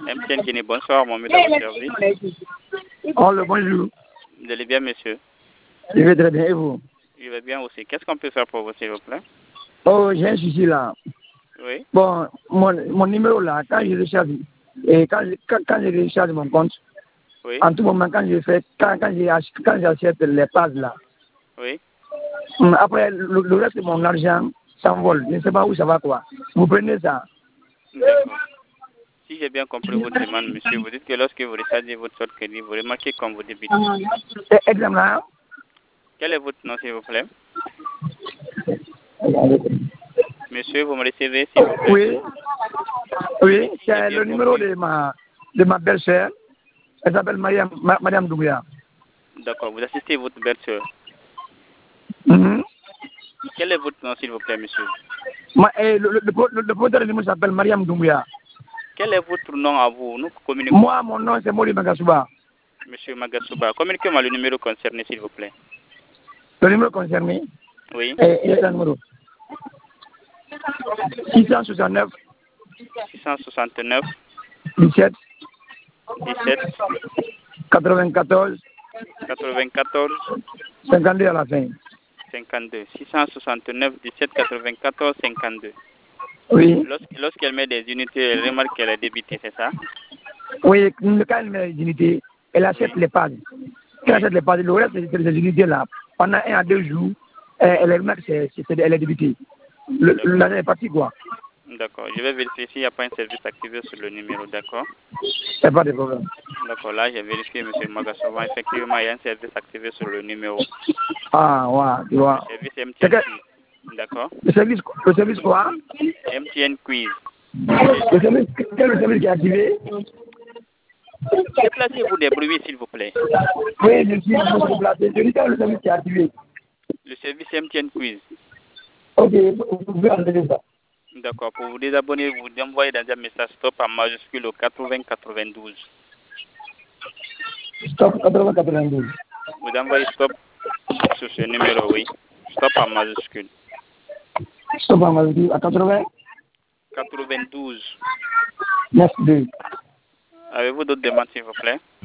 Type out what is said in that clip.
MTN Guinée, bonsoir, mon maître de service. Oh, le bonjour. Vous allez bien, monsieur? Je vais très bien, et vous? Je vais bien aussi. Qu'est-ce qu'on peut faire pour vous, s'il vous plaît? Oh, j'ai un souci là. Oui. Bon, mon numéro là, quand je recharge, et quand je recharge mon compte, Oui. en tout moment, quand j'achète les pages là, Oui. après, le reste de mon argent s'envole. Je ne sais pas où ça va, quoi. Vous prenez ça? D'accord. Si j'ai bien compris votre demande, monsieur, vous dites que lorsque vous rechargez votre code crédit, vous remarquez qu'on vous débite. Exemple là. Quel est votre nom, s'il vous plaît? Monsieur, vous me recevez, s'il vous plaît? Oui. Oui, c'est le numéro de ma belle-sœur. Elle s'appelle Mariam Doumbia. D'accord. Vous assistez votre belle-sœur. Quel est votre nom, s'il vous plaît, monsieur? Le producteur du numéro s'appelle Mariam Doumbia. Quel est votre nom à vous? Nous communiquons. Moi, mon nom, c'est Mori Magasuba. Monsieur Magasuba, communiquez-moi le numéro concerné, s'il vous plaît. Le numéro concerné? Oui. Il est un numéro. 669. 669. 17. 17. 94. 94. 52 à la fin. 52. 669, 17, 94, 52. Oui. Lorsqu'elle met des unités, elle remarque qu'elle est débitée, c'est ça? Oui, quand elle met des unités, elle achète les pages. Quand elle achète les pages, le reste de ces unités-là, pendant 1 à 2 jours, elle remarque qu'elle est débitée. L'argent est parti, quoi. D'accord. Je vais vérifier s'il n'y a pas un service activé sur le numéro, d'accord? Il n'y a pas de problème. D'accord. Là, j'ai vérifié, M. Magasovan. Effectivement, il y a un service activé sur le numéro. Ah, ouais, tu vois. Le service MTN Quiz. D'accord. Le service quoi? MTN Quiz. Quel service qui est activé? Déplacez-vous des bruits, s'il vous plaît. Oui, je suis déplacé. Je dis quel le service qui est activé. Le service MTN Quiz. Ok, vous pouvez enlever ça. D'accord. Pour vous désabonner, vous envoyez dans un message stop en majuscule au 8092. Stop 8092. Vous envoyez stop sur ce numéro, oui. Stop en majuscule. Stop en majuscule à 80 92. 92. Avez-vous d'autres demandes, s'il vous plaît?